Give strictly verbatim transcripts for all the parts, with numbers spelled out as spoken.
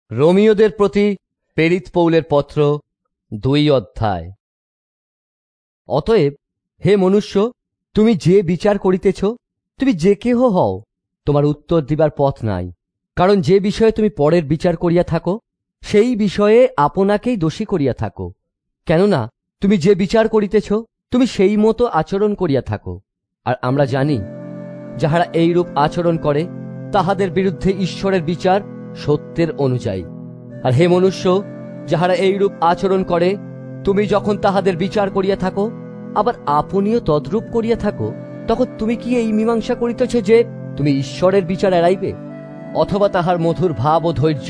রোমীয়দের প্রতি প্রেরিত পৌলের পত্র দুই অধ্যায়। অতএব হে মনুষ্য, তুমি যে বিচার করিতেছ, তুমি যে কেহ হও, তোমার উত্তর দিবার পথ নাই। কারণ যে বিষয়ে তুমি পরের বিচার করিয়া থাকো, সেই বিষয়ে আপনাকেই দোষী করিয়া থাকো। কেননা তুমি যে বিচার করিতেছ, তুমি সেই মতো আচরণ করিয়া থাকো। আর আমরা জানি, যাহারা এইরূপ আচরণ করে, তাহাদের বিরুদ্ধে ঈশ্বরের বিচার সত্যের অনুযায়ী। আর হে মনুষ্য, যাহারা এইরূপ আচরণ করে, তুমি যখন তাহাদের বিচার করিয়া থাকো, আবার আপনিও তদ্রূপ করিয়া থাকো, তখন তুমি কি এই মীমাংসা করিতেছ যে তুমি ঈশ্বরের বিচার এড়াইবে? অথবা তাহার মধুর ভাব ও ধৈর্য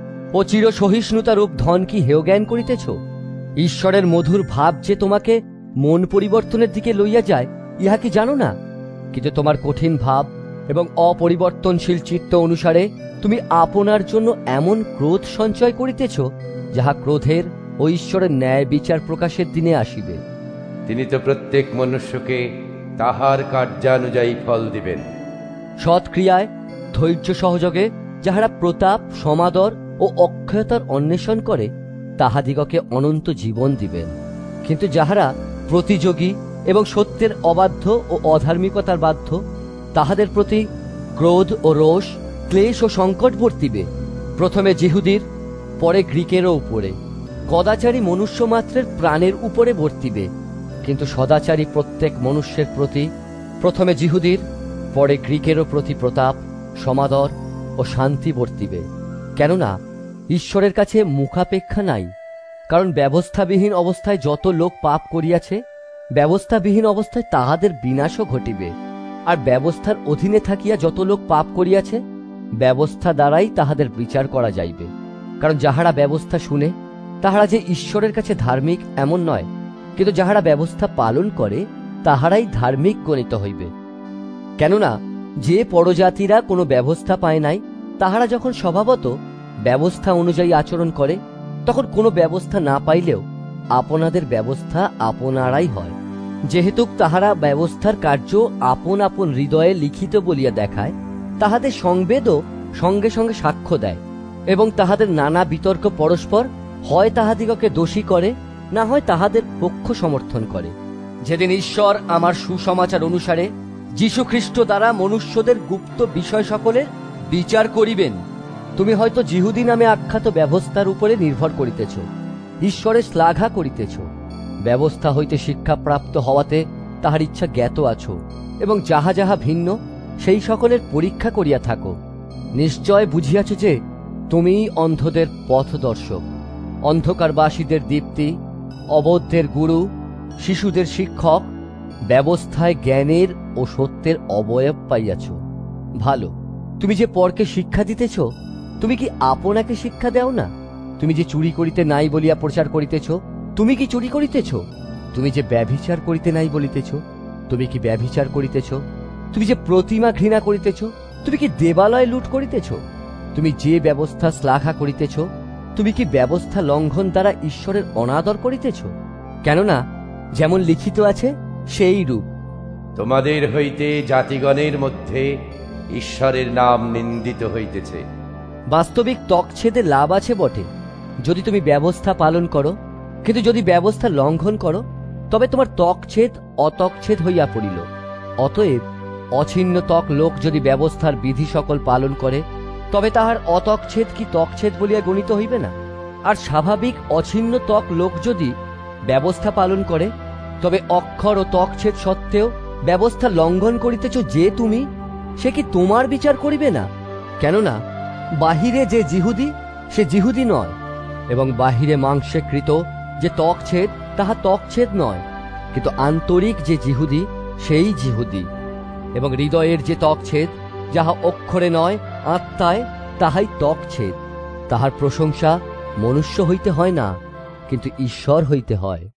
ও চির সহিষ্ণুতারূপ ধন কি হেয় জ্ঞান করিতেছ? ঈশ্বরের মধুর ভাব যে তোমাকে মন পরিবর্তনের দিকে লইয়া যায়, ইহা কি জানো না? কিন্তু তোমার কঠিন ভাব এবং অপরিবর্তনশীল চিত্ত অনুসারে তুমি আপনার জন্য এমন ক্রোধ সঞ্চয় করিতেছ, যাহা ক্রোধের ও ঈশ্বরের ন্যায় বিচার প্রকাশের দিনে আসিবে। তিনি তো প্রত্যেক মনুষ্যকে তাহার কার্যানুযায়ী ফল দিবেন। সৎ ক্রিয়ায় ধৈর্য সহযোগে যাহারা প্রতাপ, সমাদর ও অক্ষয়তার অন্বেষণ করে, তাহাদিগকে অনন্ত জীবন দিবেন। কিন্তু যাহারা প্রতিযোগী এবং সত্যের অবাধ্য ও অধার্মিকতার বাধ্য, তাহাদের প্রতি ক্রোধ ও রোষ, ক্লেশ ও সংকট বর্তিবে, প্রথমে যিহুদীর, পরে গ্রীকেরও উপরে। কদাচারী মনুষ্য মাত্রের প্রাণের উপরে বর্তিবে, কিন্তু সদাচারী প্রত্যেক মনুষ্যের প্রতি, প্রথমে যিহুদীর, পরে গ্রীকেরও প্রতি প্রতাপ, সমাদর ও শান্তি বর্তিবে। কেননা ঈশ্বরের কাছে মুখাপেক্ষা নাই। কারণ ব্যবস্থাবিহীন অবস্থায় যত লোক পাপ করিয়াছে, ব্যবস্থাবিহীন অবস্থায় তাহাদের বিনাশও ঘটিবে। আর ব্যবস্থার অধীনে থাকিয়া যত লোক পাপ করিয়াছে, ব্যবস্থা দ্বারাই তাহাদের বিচার করা যাইবে। কারণ যাহারা ব্যবস্থা শুনে, তাহারা যে ঈশ্বরের কাছে ধার্মিক এমন নয়, কিন্তু যাহারা ব্যবস্থা পালন করে, তাহারাই ধার্মিক গণিত হইবে। কেননা যে পরজাতিরা কোনো ব্যবস্থা পায় নাই, তাহারা যখন স্বভাবত ব্যবস্থা অনুযায়ী আচরণ করে, তখন কোনো ব্যবস্থা না পাইলেও আপনাদের ব্যবস্থা আপনারাই হয়। যেহেতু তাহারা ব্যবস্থার কার্য আপন আপন হৃদয়ে লিখিত বলিয়া দেখায়, তাহাদের সংবেদও সঙ্গে সঙ্গে সাক্ষ্য দেয়, এবং তাহাদের নানা বিতর্ক পরস্পর হয় তাহাদিগকে দোষী করে, না হয় তাহাদের পক্ষ সমর্থন করে। যেদিন ঈশ্বর আমার সুসমাচার অনুসারে যীশুখ্রিস্ট দ্বারা মনুষ্যদের গুপ্ত বিষয় সকলের বিচার করিবেন। তুমি হয়তো যিহুদী নামে আখ্যাত ব্যবস্থার উপরে নির্ভর করিতেছ, ঈশ্বরের শ্লাঘা করিতেছ, ব্যবস্থা হইতে শিক্ষাপ্রাপ্ত হওয়াতে তাহার ইচ্ছা জ্ঞাত আছো, এবং যাহা যাহা ভিন্ন সেই সকলের পরীক্ষা করিয়া থাকো। নিশ্চয় বুঝিয়াছ যে তুমিই অন্ধদের পথদর্শক, অন্ধকারবাসীদের দীপ্তি, অবদ্ধের গুরু, শিশুদের শিক্ষক, ব্যবস্থায় জ্ঞানের ও সত্যের অবয়ব পাইয়াছ। ভালো, তুমি যে পরকে শিক্ষা দিতেছ, তুমি কি আপনাকে শিক্ষা দেও না? তুমি যে চুরি করিতে নাই বলিয়া প্রচার করিতেছ, তুমি কি চুরি করিতেছ? তুমি যে ব্যভিচার করিতে নাই বলিতেছ, তুমি কি ব্যভিচার করিতেছ? তুমি যে প্রতিমা ঘৃণা করিতেছ, তুমি কি দেবালয় লুট করিতেছ? তুমি যে ব্যবস্থা শ্লাঘা করিতেছ, তুমি কি ব্যবস্থা লঙ্ঘন দ্বারা ঈশ্বরের অনাদর করিতেছ? কেননা যেমন লিখিত আছে সেই রূপ, তোমাদের হইতে জাতিগণের মধ্যে ঈশ্বরের নাম নিন্দিত হইতেছে। বাস্তবিক ত্বকছেদে লাভ আছে বটে, যদি তুমি ব্যবস্থা পালন করো। কিন্তু যদি ব্যবস্থা লঙ্ঘন করো, তবে তোমার ত্বকছেদ অত্বকছেদ হইয়া পড়িল। অতএব অছিন্ন ত্বক লোক যদি ব্যবস্থার বিধি সকল পালন করে, তবে তাহার অত্বকছেদ কি ত্বকছেদ বলিয়া গণিত হইবে না? আর স্বাভাবিক অছিন্ন ত্বক লোক যদি ব্যবস্থা পালন করে, তবে অক্ষর ও ত্বকছেদ সত্ত্বেও ব্যবস্থা লঙ্ঘন করিতেছ যে তুমি, সে কি তোমার বিচার করিবে না? কেননা বাহিরে যে যিহুদী, সে যিহুদী নয়, এবং বাহিরে মাংসে কৃত যে ত্বকছেদ, তাহা ত্বকছেদ নয়, কিন্তু আন্তরিক যে যিহুদী, সেই যিহুদী। এবং হৃদয়ের যে ত্বকছেদ, যাহা অক্ষরে নয় আত্মায়, তাহাই ত্বকছেদ। তাহার প্রশংসা মনুষ্য হইতে হয় না, কিন্তু ঈশ্বর হইতে হয়।